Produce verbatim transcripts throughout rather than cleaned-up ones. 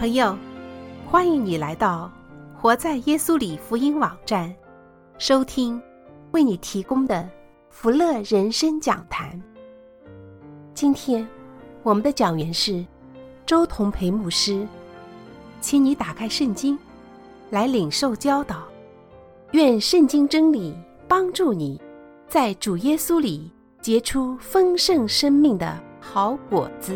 朋友，欢迎你来到活在耶稣里福音网站，收听为你提供的福乐人生讲坛。今天我们的讲员是周同培牧师，请你打开圣经来领受教导，愿圣经真理帮助你在主耶稣里结出丰盛生命的好果子。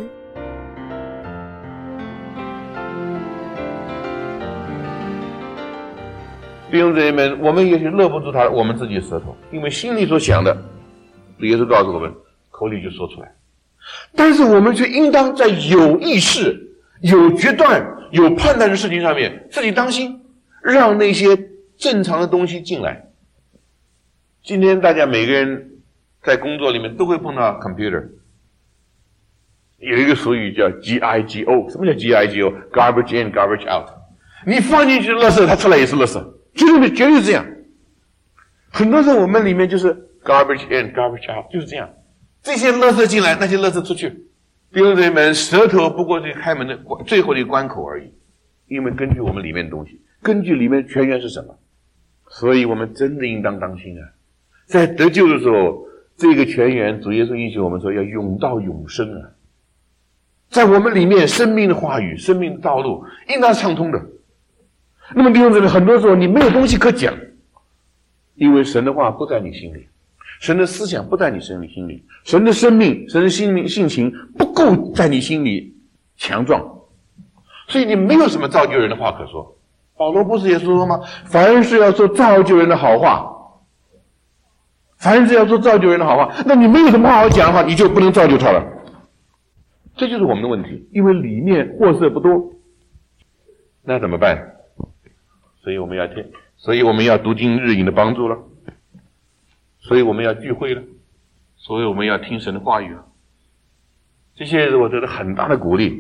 弟兄姊妹们，我们也许勒不住他我们自己的舌头，因为心里所想的，耶稣告诉我们，口里就说出来。但是我们却应当在有意识、有决断、有判断的事情上面自己当心，让那些正常的东西进来。今天大家每个人在工作里面都会碰到 computer， 有一个俗语叫 G I G O。 什么叫 G I G O？ Garbage in, garbage out。 你放进去的垃圾它出来也是垃圾，绝对绝对是这样。很多时候我们里面就是 garbage in, garbage out， 就是这样。这些垃圾进来，那些垃圾出去。弟兄姊妹们，舌头不过是开门的最后的关口而已，因为根据我们里面的东西，根据里面泉源是什么，所以我们真的应当当心啊。在得救的时候，这个泉源主耶稣应许我们说要涌到永生啊，在我们里面生命的话语、生命的道路应当是畅通的。那么弟兄姊妹，很多时候你没有东西可讲，因为神的话不在你心里，神的思想不在你心里心里，神的生命、神的心灵性情不够在你心里强壮，所以你没有什么造就人的话可说。保罗不是也说吗？凡是要说造就人的好话，凡是要说造就人的好话，那你没有什么话好讲的话，你就不能造就他了。这就是我们的问题，因为里面货色不多，那怎么办？所以我们要听，所以我们要读经日引的帮助了，所以我们要聚会了，所以我们要听神的话语了。这些日子我得到很大的鼓励。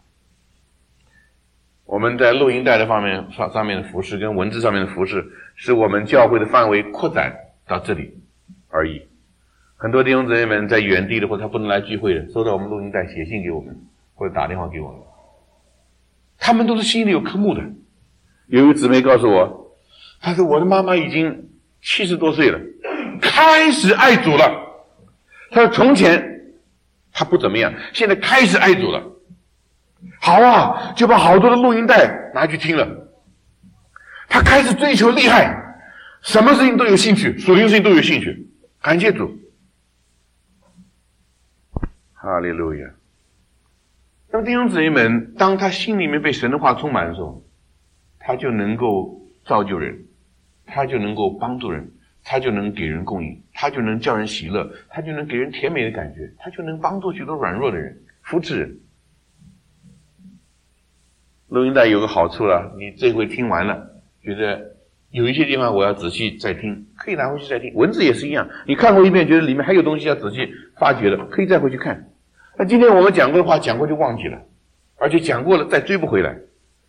我们在录音带的方面上上面的服事跟文字上面的服事，使我们教会的范围扩展到这里而已。很多弟兄姊妹们在远地的或者他不能来聚会的，收到我们录音带写信给我们，或者打电话给我们，他们都是心里有科目的。有一个姊妹告诉我，她说我的妈妈已经七十多岁了，开始爱主了。她说从前她不怎么样，现在开始爱主了。好啊，就把好多的录音带拿去听了。她开始追求厉害，什么事情都有兴趣，属灵事情都有兴趣。感谢主，哈利路亚。那么弟兄姊妹们，当他心里面被神的话充满的时候，他就能够造就人，他就能够帮助人，他就能给人供应，他就能叫人喜乐，他就能给人甜美的感觉，他就能帮助许多软弱的人，扶持人。录音带有个好处了，你这回听完了，觉得有一些地方我要仔细再听，可以拿回去再听。文字也是一样，你看过一遍觉得里面还有东西要仔细发掘的，可以再回去看。那今天我们讲过的话讲过就忘记了，而且讲过了再追不回来。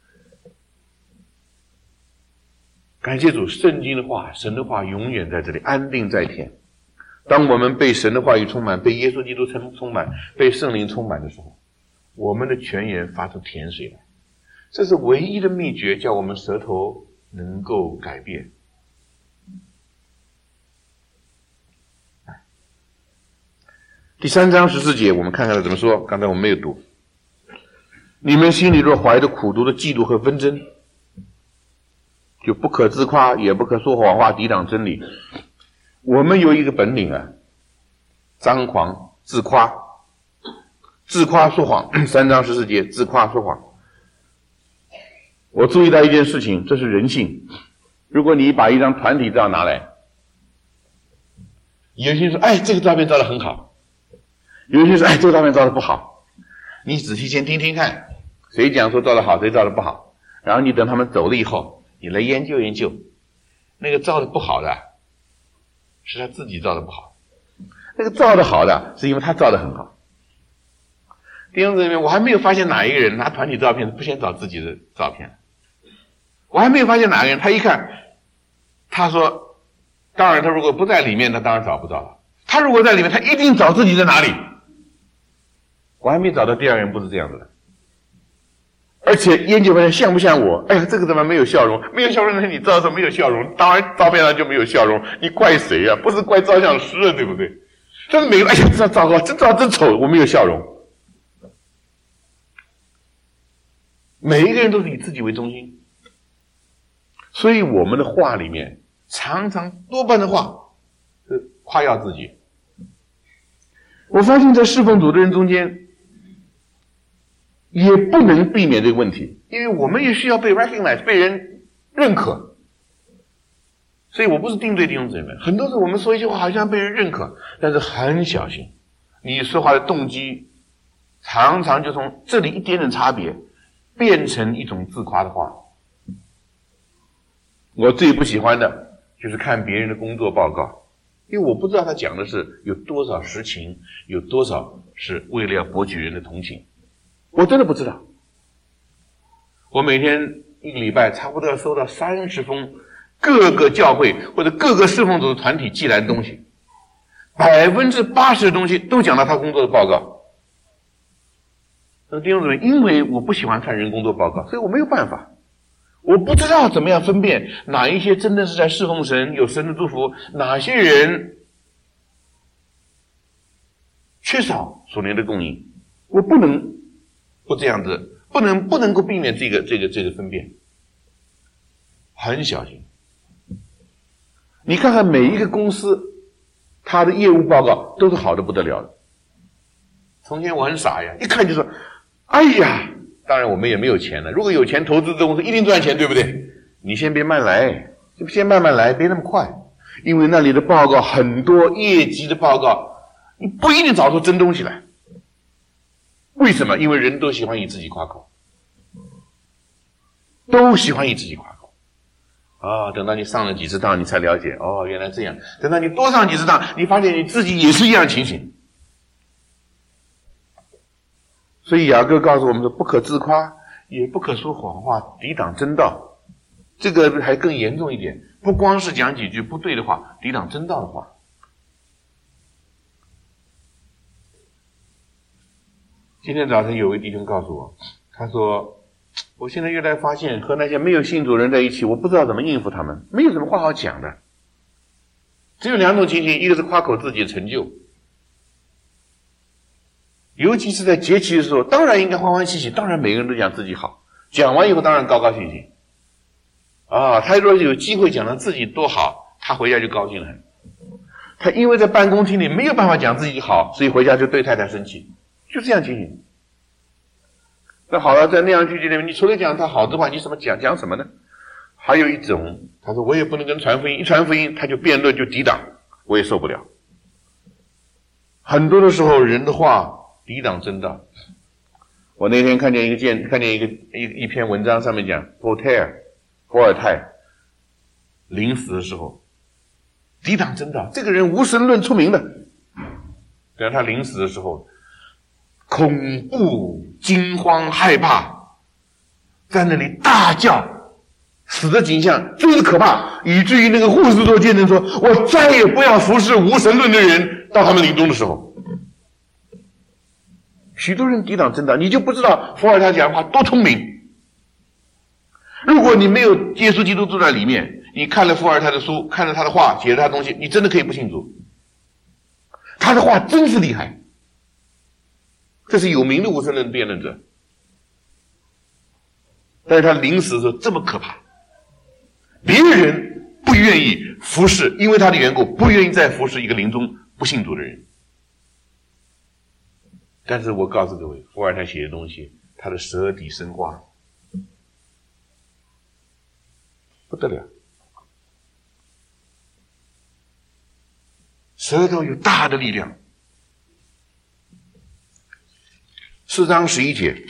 感谢主，圣经的话，神的话永远在这里，安定在天。当我们被神的话语充满，被耶稣基督充满，被圣灵充满的时候，我们的泉源发出甜水来。这是唯一的秘诀，叫我们舌头能够改变。第三章十四节，我们看看他怎么说。刚才我们没有读。你们心里若怀着苦毒的嫉妒和纷争，就不可自夸，也不可说谎话抵挡真理。我们有一个本领啊，张狂自夸，自夸说谎。三章十四节，自夸说谎。我注意到一件事情，这是人性。如果你把一张团体照拿来，有些人说哎这个照片照得很好，有些人说哎这个照片照得不好。你仔细先听听看，谁讲说照得好，谁照得不好，然后你等他们走了以后，你来研究研究，那个照的不好的是他自己照的不好，那个照的好的是因为他照的很好。弟兄姊妹，我还没有发现哪一个人拿团体照片不先找自己的照片，我还没有发现哪个人他一看，他说当然他如果不在里面他当然找不着了，他如果在里面他一定找自己在哪里。我还没找到第二个人不是这样子的。 而且研究发现像不像我？哎呀，这个怎么没有笑容？没有笑容，那你照说没有笑容，当然照片上就没有笑容，你怪谁啊？不是怪照相师啊，对不对？但是每个人，哎呀，这糟糕，真糟真丑，我没有笑容。每一个人都是以自己为中心，所以我们的话里面常常多半的话是夸耀自己。我发现在侍奉主的人中间也不能避免这个问题，因为我们也需要被 recognize， 被人认可。所以我不是定罪弟兄姊妹，很多时候我们说一些话好像被人认可，但是很小心，你说话的动机常常就从这里一点点差别变成一种自夸的话。我最不喜欢的就是看别人的工作报告，因为我不知道他讲的是有多少实情，有多少是为了要博取人的同情，我真的不知道。我每天一个礼拜差不多要收到三十封各个教会或者各个侍奉组的团体寄来的东西，百分之八十的东西都讲到他工作的报告。那弟兄姊妹，因为我不喜欢看人工作报告，所以我没有办法，我不知道怎么样分辨哪一些真的是在侍奉神，有神的祝福，哪些人缺少属灵的供应。我不能不这样子，不能不能够避免这个这个这个分辨，很小心。你看看每一个公司，他的业务报告都是好的不得了的。从前我很傻呀，一看就说，哎呀，当然我们也没有钱了。如果有钱投资这公司一定赚钱，对不对？你先别慢来，先慢慢来，别那么快，因为那里的报告很多，业绩的报告，你不一定找出真东西来。为什么？因为人都喜欢以自己夸口，都喜欢以自己夸口。啊、哦，等到你上了几次当，你才了解，哦，原来这样。等到你多上几次当，你发现你自己也是一样情形。所以雅各告诉我们说，不可自夸，也不可说谎话，抵挡真道。这个还更严重一点，不光是讲几句不对的话，抵挡真道的话。今天早晨有位弟兄告诉我，他说，我现在越来发现和那些没有信主人在一起，我不知道怎么应付他们，没有什么话好讲的。只有两种情形，一个是夸口自己的成就，尤其是在节期的时候，当然应该欢欢喜喜，当然每个人都讲自己好，讲完以后当然高高兴兴。啊，他若有机会讲到自己多好，他回家就高兴了很。他因为在办公厅里没有办法讲自己好，所以回家就对太太生气，就这样情形。那好了，在那样剧集里面，你除了讲他好的话，你什么讲讲什么呢？还有一种，他说我也不能跟传福音，一传福音他就辩论就抵挡，我也受不了。很多的时候人的话抵挡真道。我那天看见一个见看见一个一一篇文章，上面讲伏特尔伏尔泰临死的时候抵挡真道，这个人无神论出名的，但他临死的时候恐怖惊慌害怕，在那里大叫，死的景象真是可怕，以至于那个护士都见证说，我再也不要服侍无神论的人到他们临终的时候。许多人抵挡真道，你就不知道伏尔泰讲话多聪明。如果你没有耶稣基督住在里面，你看了伏尔泰的书，看了他的话，写了他的东西，你真的可以不信主。他的话真是厉害，这是有名的无神论辩论者，但是他临死的时候这么可怕，别人不愿意服侍，因为他的缘故不愿意再服侍一个临终不信主的人。但是我告诉各位，伏尔泰写的东西，他的舌底生花不得了，舌头有大的力量。四章十一节，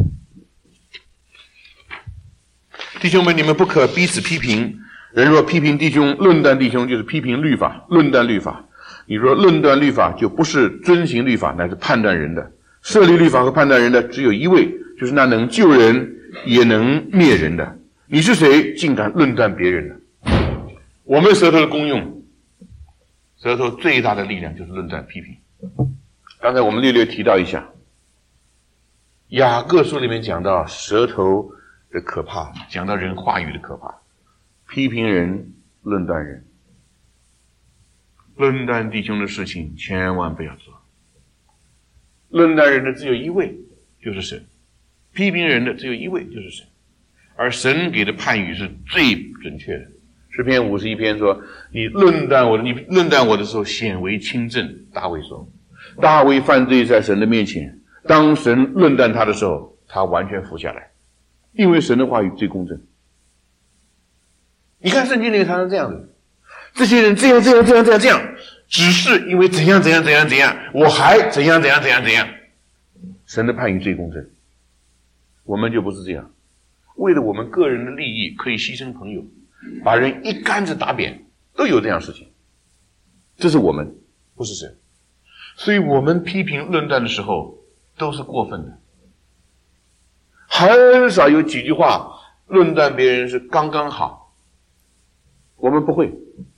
弟兄们，你们不可彼此批评，人若批评弟兄，论断弟兄，就是批评律法，论断律法。你若论断律法，就不是遵行律法，乃是判断人的。设立律法和判断人的只有一位，就是那能救人也能灭人的。你是谁，竟敢论断别人呢？我们舌头的功用，舌头最大的力量就是论断批评。刚才我们略略提到一下， 雅各书里面讲到舌头的可怕，讲到人话语的可怕，批评人，论断人。论断弟兄的事情千万不要做。论断人的只有一位，就是神；批评人的只有一位，就是神。而神给的判语是最准确的。诗篇五十一篇说：“你论断我的，你论断我的时候，显为轻正。”大卫说：“大卫犯罪在神的面前，当神论断他的时候，他完全服下来，因为神的话语最公正。”你看圣经里面常常这样的，这些人这样这样这样这样这样，只是因为怎样怎样怎样怎样，我还怎样怎样怎样怎样。神的判语最公正，我们就不是这样。为了我们个人的利益，可以牺牲朋友，把人一竿子打扁，都有这样的事情。这是我们，不是神。所以我们批评论断的时候，都是过分的。很少有几句话论断别人是刚刚好，我们不会。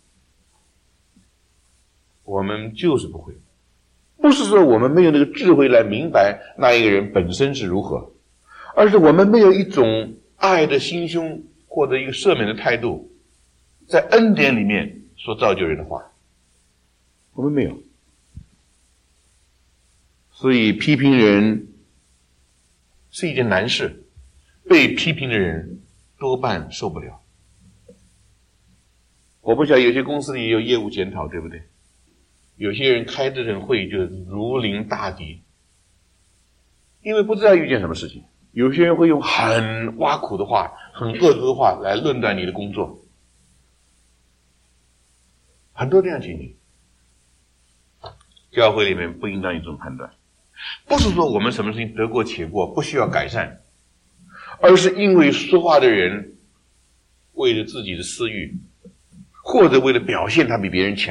我们就是不会。不是说我们没有那个智慧来明白那一个人本身是如何，而是我们没有一种爱的心胸或者一个赦免的态度，在恩典里面所造就人的话，我们没有。所以批评人是一件难事，被批评的人多半受不了。我不晓得有些公司里也有业务检讨，对不对？有些人开这种会就如临大敌，因为不知道遇见什么事情。有些人会用很挖苦的话，很恶毒的话来论断你的工作，很多这样情形。教会里面不应当有这种判断，不是说我们什么事情得过且过，不需要改善，而是因为说话的人为了自己的私欲，或者为了表现他比别人强，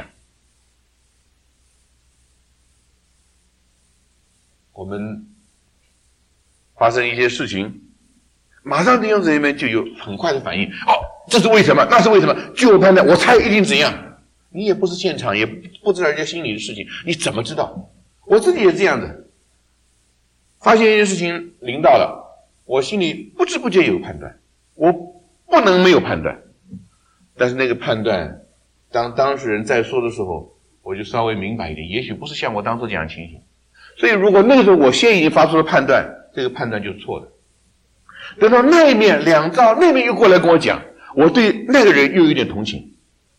我们发生一些事情，马上弟兄姊妹们就有很快的反应，哦，这是为什么，那是为什么，就有判断，我猜一定怎样。你也不是现场，也不知道人家心里的事情，你怎么知道？我自己也这样的，发现一件事情临到了，我心里不知不觉有判断，我不能没有判断，但是那个判断当当事人在说的时候，我就稍微明白一点，也许不是像我当初这样的情形。所以如果那个时候我先已经发出了判断，这个判断就是错的。等到那一面两造那面又过来跟我讲，我对那个人又有点同情。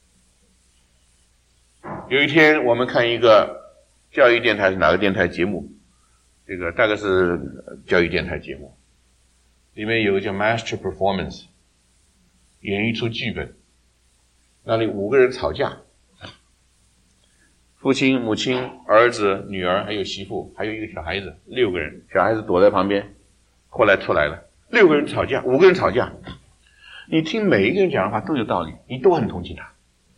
有一天我们看一个教育电台，是哪个电台节目，这个大概是教育电台节目，里面有个叫 Master Performance， 演一出剧本，那里五个人吵架，父亲、母亲、儿子、女儿还有媳妇，还有一个小孩子，六个人，小孩子躲在旁边，后来出来了，六个人吵架，五个人吵架，你听每一个人讲的话都有道理，你都很同情他，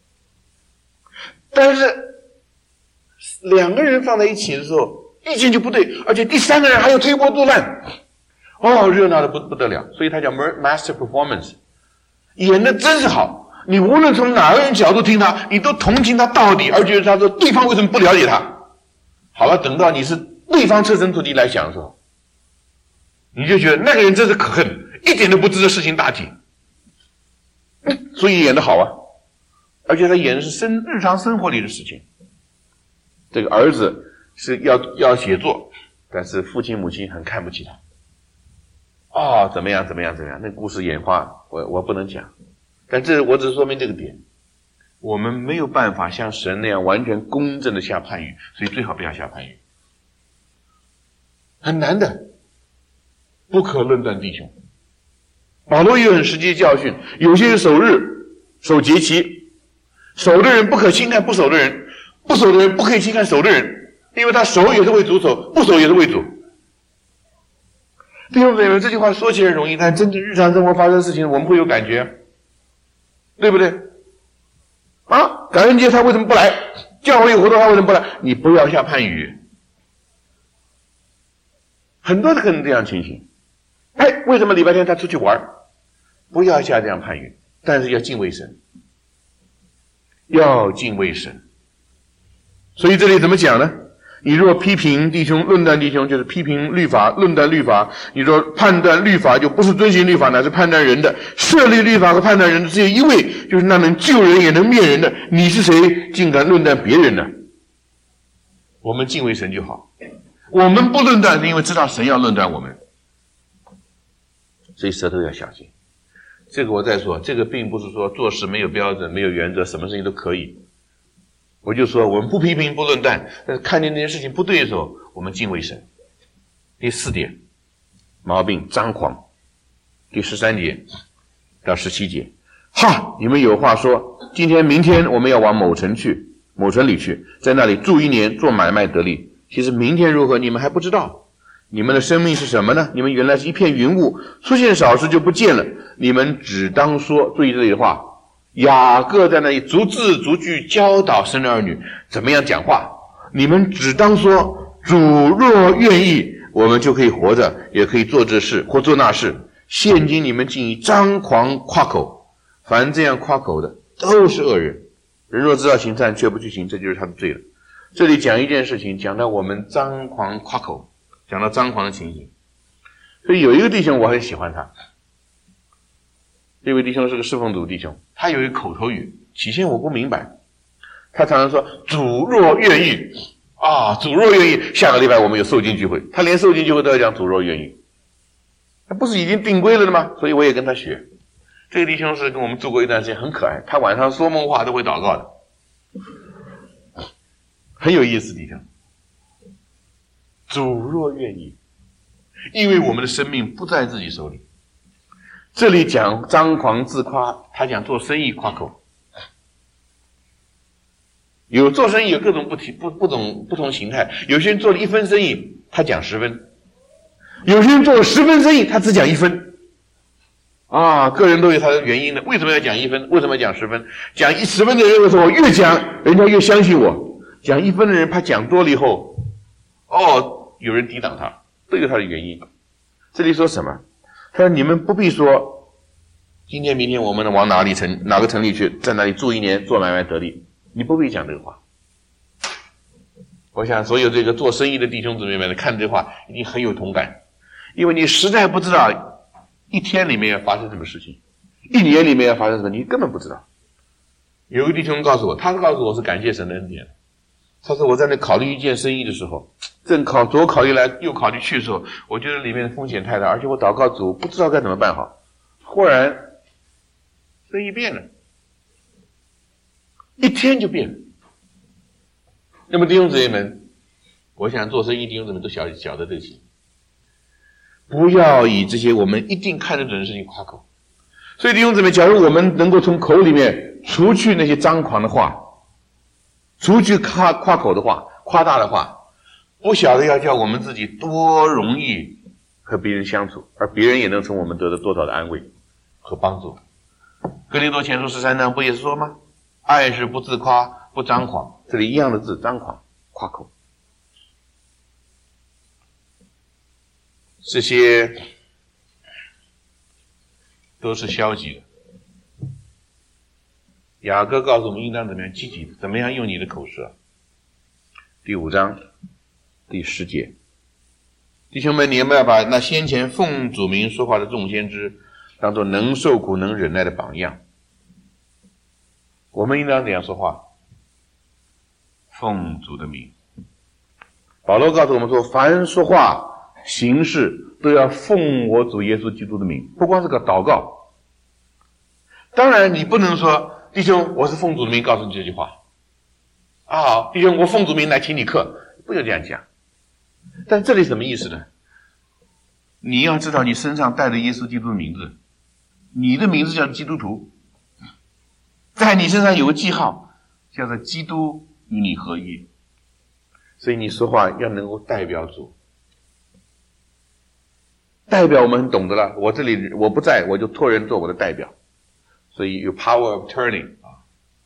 但是两个人放在一起的时候意见就不对，而且第三个人还有推波助澜，哦，热闹的不不得了，所以他叫 Master Performance， 演的真是好，你无论从哪个人角度听他，你都同情他到底，而且他说对方为什么不了解他。好了，等到你是对方设身处地来想的时候，你就觉得那个人真是可恨，一点都不知道事情大体，嗯，所以演得好啊，而且他演的是生日常生活里的事情。这个儿子是要要写作，但是父亲母亲很看不起他，哦，怎么样怎么样怎么样，那故事演化我我不能讲，但这我只是说明这个点，我们没有办法像神那样完全公正的下判语，所以最好不要下判语，很难的，不可论断弟兄。保罗也有很实际的教训，有些人守日守节期，守的人不可轻看不守的人，不守的人不可以轻看守的人，因为他守也是为主守，不守也是为主。弟兄姊妹，这句话说起来容易，但真正日常生活发生的事情我们会有感觉，对不对？啊，感恩节他为什么不来？教会有活动他为什么不来？你不要下判语，很多可能这样情形。哎，为什么礼拜天他出去玩？不要下这样判语，但是要敬畏神，要敬畏神。所以这里怎么讲呢？ 你若批评弟兄，论断弟兄，就是批评律法，论断律法。你说判断律法就不是遵行律法，乃是判断人的。设立律法和判断人的只有一位，就是那能救人也能灭人的。你是谁，竟敢论断别人呢？我们敬畏神就好。我们不论断，是因为知道神要论断我们，所以舌头要小心。这个我再说，这个并不是说做事没有标准、没有原则，什么事情都可以。我就说我们不批评不论断，但是看见那件事情不对的时候，我们敬畏神。第四点，毛病张狂。第十三节到十七节，哈，你们有话说，今天明天我们要往某城去，某城里去，在那里住一年，做买卖得利。其实明天如何，你们还不知道。你们的生命是什么呢？你们原来是一片云雾，出现少时就不见了。你们只当说，注意这里的话，雅各在那里逐字逐句教导神的儿女怎么样讲话。你们只当说，主若愿意，我们就可以活着，也可以做这事或做那事。现今你们竟以张狂夸口，凡这样夸口的都是恶人。人若知道行善却不去行，这就是他的罪了。这里讲一件事情，讲到我们张狂夸口，讲到张狂的情形。所以有一个弟兄我很喜欢他，这位弟兄是个侍奉主弟兄，他有一个口头语，起先我不明白，他常常说主若愿意啊，主若愿意，下个礼拜我们有受浸聚会，他连受浸聚会都要讲主若愿意，他不是已经定规了的吗？所以我也跟他学。这个弟兄是跟我们住过一段时间，很可爱，他晚上说梦话都会祷告的，很有意思。弟兄，主若愿意，因为我们的生命不在自己手里。这里讲张狂自夸，他讲做生意夸口。有做生意有各种不提不不种不同形态，有些人做了一分生意，他讲十分；有些人做了十分生意，他只讲一分。啊，个人都有他的原因的。为什么要讲一分？为什么要讲十分？讲一十分的人认为说，我越讲人家越相信我；讲一分的人怕讲多了以后，哦，有人抵挡他，都有他的原因。这里说什么？他说你们不必说今天明天我们能往哪里城哪个城里去，在那里住一年，做买卖得利。你不必讲这个话。我想所有这个做生意的弟兄姊妹们看这话一定很有同感，因为你实在不知道一天里面要发生什么事情，一年里面要发生什么，你根本不知道。有个弟兄告诉我，他告诉我是感谢神的恩典。他说我在那考虑一件生意的时候，正考左考虑来右考虑去的时候，我觉得里面的风险太大，而且我祷告主不知道该怎么办好。忽然生意变了，一天就变了。那么弟兄姊妹们，我想做生意弟兄姊妹都晓晓得这个情，不要以这些我们一定看得准的事情夸口。所以弟兄姊妹，假如我们能够从口里面除去那些张狂的话，除去夸夸口的话，夸大的话，不晓得要叫我们自己多容易和别人相处，而别人也能从我们得到多少的安慰和帮助。哥林多前书十三章不也是说吗？爱是不自夸，不张狂。这里一样的字，张狂，夸口。这些都是消极的。雅各告诉我们应当怎么样积极的，怎么样用你的口舌。第五章第十节，弟兄们，你们要把那先前奉主名说话的众先知当作能受苦能忍耐的榜样。我们应当怎样说话？奉主的名。保罗告诉我们说，凡说话行事都要奉我主耶稣基督的名，不光是个祷告。当然你不能说，弟兄，我是奉主的名告诉你这句话啊，弟兄，我奉主名来请你客，不要这样讲。但这里什么意思呢？你要知道你身上带着耶稣基督的名字，你的名字叫基督徒，在你身上有个记号，叫做基督与你合一，所以你说话要能够代表主，代表我们很懂得了，我这里我不在，我就托人做我的代表，所以有 power of turning 啊，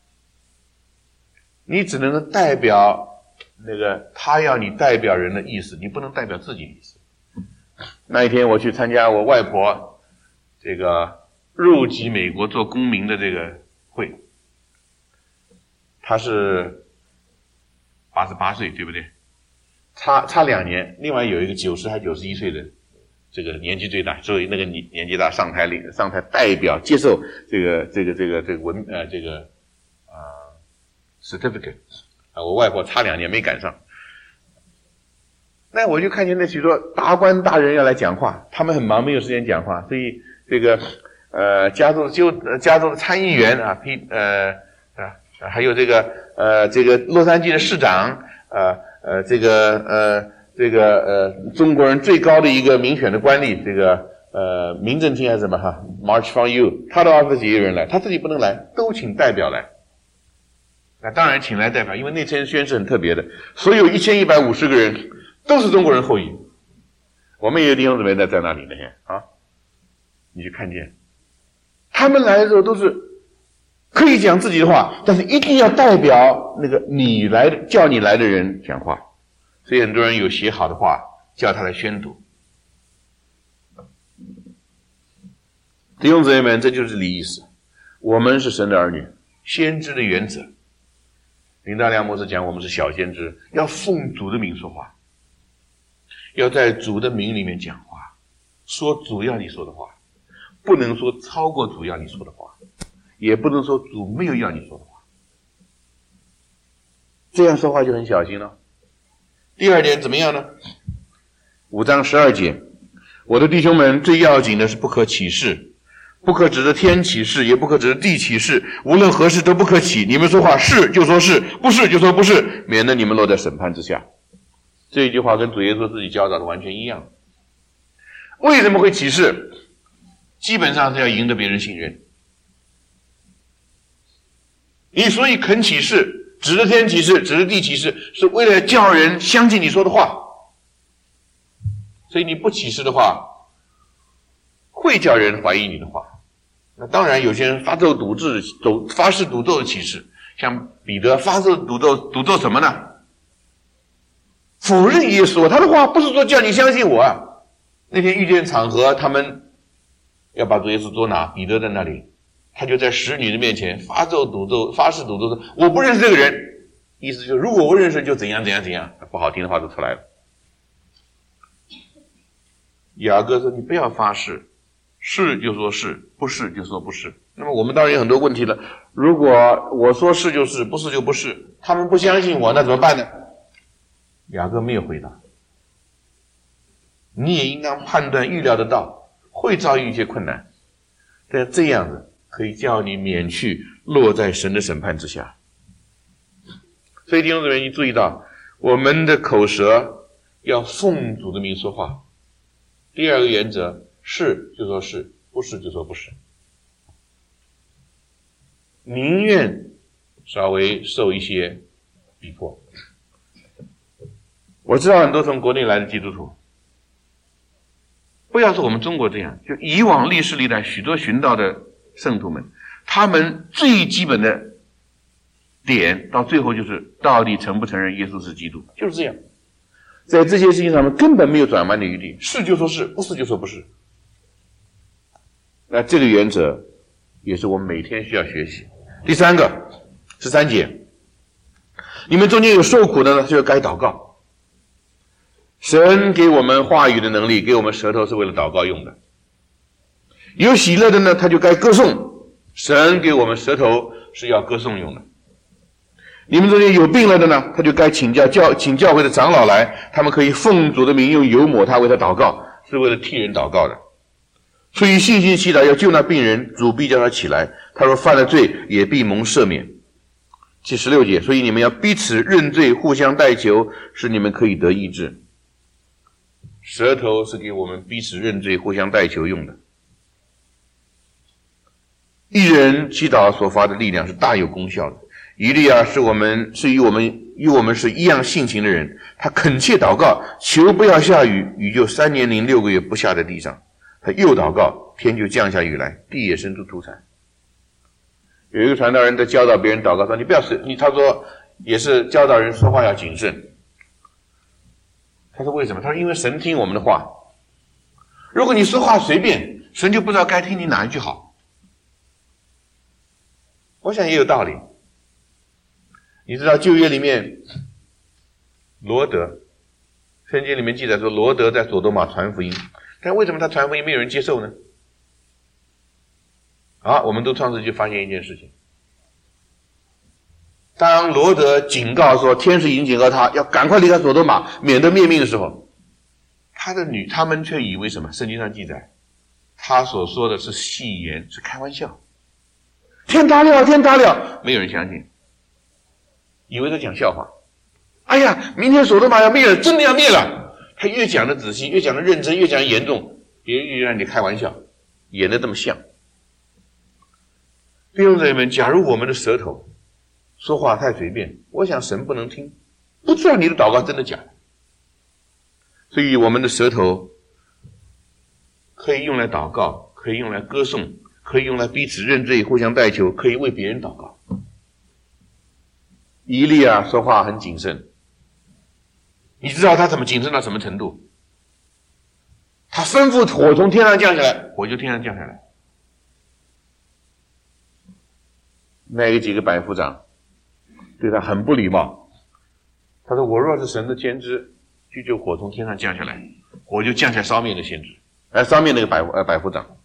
你只能够代表那个他要你代表人的意思，你不能代表自己的意思。那一天我去参加我外婆这个入籍美国做公民的这个会，他是八十八岁，对不对？ 差差两年，另外有一个九十还九十一岁的，这个年纪最大，所以那个年年纪大上台领上台代表接受这个这个这个这个文呃这个啊、呃、certificate 啊，我外婆差两年没赶上。那我就看见那许多达官大人要来讲话，他们很忙，没有时间讲话，所以这个呃加州的州加州的参议员啊，批呃啊还有这个呃这个洛杉矶的市长呃呃这个呃这个呃中国人最高的一个民选的官吏，这个呃民政厅还是什么哈 March for You， 他都要自己一个人来，他自己不能来，都请代表来。那当然请来代表，因为那天宣誓很特别的，所有一千一百五十个人都是中国人后裔。我们也有弟兄姊妹在在那里那天啊，你就看见他们来的时候都是可以讲自己的话，但是一定要代表那个你来的叫你来的人讲话。所以很多人有写好的话叫他来宣读。弟兄姊妹们，这就是礼仪史。我们是神的儿女，先知的原则。林大亮牧师讲我们是小先知，要奉主的名说话，要在主的名里面讲话，说主要你说的话，不能说超过主要你说的话，也不能说主没有要你说的话，这样说话就很小心了。第二点怎么样呢？五章十二节，我的弟兄们，最要紧的是不可起誓，不可指着天起誓，也不可指着地起誓，无论何事都不可起。你们说话是就说是，不是就说不是，免得你们落在审判之下。这一句话跟主耶稣自己教导的完全一样。为什么会起誓？基本上是要赢得别人信任。你所以肯起誓，指着天起誓，指着地起誓，是为了叫人相信你说的话。所以你不起誓的话，会叫人怀疑你的话。那当然有些人发咒赌咒赌发誓赌咒的起誓，像彼得发誓赌咒赌咒什么呢？否认耶稣，他的话不是说叫你相信我啊。那天遇见场合，他们要把主耶稣捉拿，彼得在那里，他就在使女的面前发咒赌咒发誓赌咒说我不认识这个人，意思就是如果我认识就怎样怎样怎样，不好听的话都出来了。雅各说你不要发誓，是就说是，不是就说不是。那么我们当然有很多问题了，如果我说是就是，不是就不是，他们不相信我，那怎么办呢？雅各没有回答。你也应当判断预料得到会遭遇一些困难，但这样子可以叫你免去落在神的审判之下。所以弟兄姊妹，你注意到我们的口舌要奉主的名说话。第二个原则，是就说是，不是就说不是。宁愿稍微受一些逼迫。我知道很多从国内来的基督徒，不要说我们中国这样，就以往历史历代许多寻道的圣徒们，他们最基本的点到最后就是到底承不承认耶稣是基督，就是这样。在这些事情上面根本没有转弯的余地，是就说是，不是就说不是。那这个原则也是我们每天需要学习。第三个，十三节，你们中间有受苦的呢，就该祷告。神给我们话语的能力，给我们舌头是为了祷告用的。有喜乐的呢，他就该歌颂。神给我们舌头是要歌颂用的。你们中间有病了的呢，他就该请教教请教会的长老来，他们可以奉主的名用油抹他，为他祷告，是为了替人祷告的。出于信心祈祷，要救那病人，主必叫他起来。他若犯了罪，也必蒙赦免。第十六节，所以你们要彼此认罪，互相代求，使你们可以得医治。舌头是给我们彼此认罪、互相代求用的。一人祈祷所发的力量是大有功效的。以利亚是我们是与我们与我们是一样性情的人，他恳切祷告，求不要下雨，雨就三年零六个月不下在地上。他又祷告，天就降下雨来，地也生出土产。有一个传道人在教导别人祷告说，你不要是你他说也是教导人说话要谨慎。他说为什么？他说因为神听我们的话，如果你说话随便，神就不知道该听你哪一句好。我想也有道理。你知道旧约里面罗德圣经里面记载说罗德在索多玛传福音，但为什么他传福音没有人接受呢？好，我们读创世纪就发现一件事情，当罗德警告说天使已经警告他要赶快离开索多玛免得灭命的时候，他的女他们却以为什么？圣经上记载他所说的是戏言，是开玩笑，天塌了天塌了，没有人相信，以为他讲笑话。哎呀，明天索多玛要灭了，真的要灭了。他越讲的仔细，越讲的认真，越讲的严重，别人越让你开玩笑，演得这么像。弟兄姊妹们，假如我们的舌头说话太随便，我想神不能听，不知道你的祷告真的假的。所以我们的舌头可以用来祷告，可以用来歌颂，可以用来彼此认罪，互相代求，可以为别人祷告。以利亚说话很谨慎，你知道他怎么谨慎到什么程度？他吩咐火从天上降下来，火就天上降下来。那个几个百夫长对他很不礼貌，他说我若是神的先知，就就火从天上降下来，火就降下烧灭的先知，而烧灭那个百呃百夫长。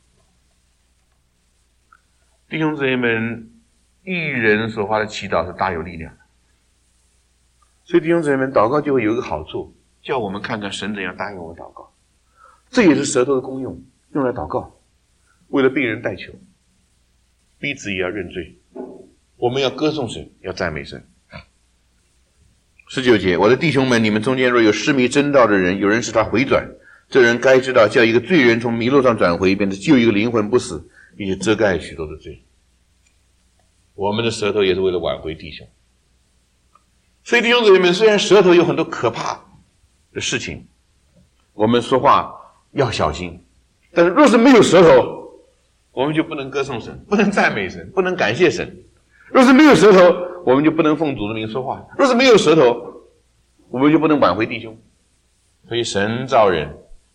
弟兄姊妹们，一人所发的祈祷是大有力量的，所以弟兄姊妹们，祷告就会有一个好处，叫我们看看神怎样答应我们祷告。这也是舌头的功用，用来祷告，为了病人代求，彼此也要认罪。我们要歌颂神，要赞美神。十九节，我的弟兄们，你们中间若有失迷真道的人，有人使他回转，这人该知道，叫一个罪人从迷路上转回，便是救一个灵魂不死，并且遮盖许多的罪。我们的舌头也是为了挽回弟兄。所以弟兄姊妹们，虽然舌头有很多可怕的事情，我们说话要小心，但是若是没有舌头，我们就不能歌颂神，不能赞美神，不能感谢神。若是没有舌头，我们就不能奉主的名说话；若是没有舌头，我们就不能挽回弟兄。所以神造人，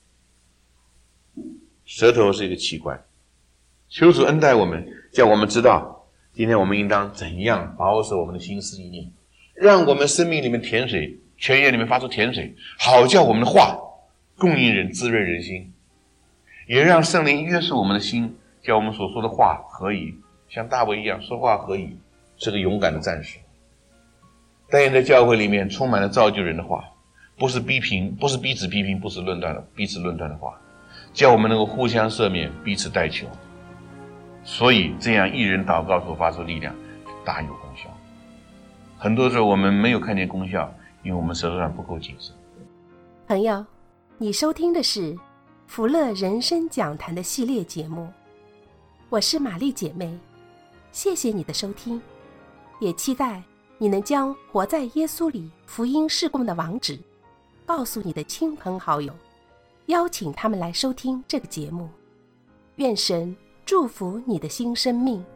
舌头是一个器官。求主恩待我们，叫我们知道今天我们应当怎样保守我们的心思意念，让我们生命里面甜水，泉源里面发出甜水，好叫我们的话供应人，滋润人心，也让圣灵约束我们的心，叫我们所说的话可以像大卫一样说话可以是个勇敢的战士。但愿在教会里面充满了造就人的话，不是逼评，不是彼此批评，不是论断的彼此论断的话，叫我们能够互相赦免，彼此代求。所以这样一人祷告所发出的力量大有功效。很多时候我们没有看见功效，因为我们舌头上不够谨慎。 朋友，你收听的是福乐人生讲坛的系列节目，我是玛丽姐妹，谢谢你的收听，也期待你能将活在耶稣里福音事工的网址告诉你的亲朋好友，邀请他们来收听这个节目。愿神祝福你的新生命。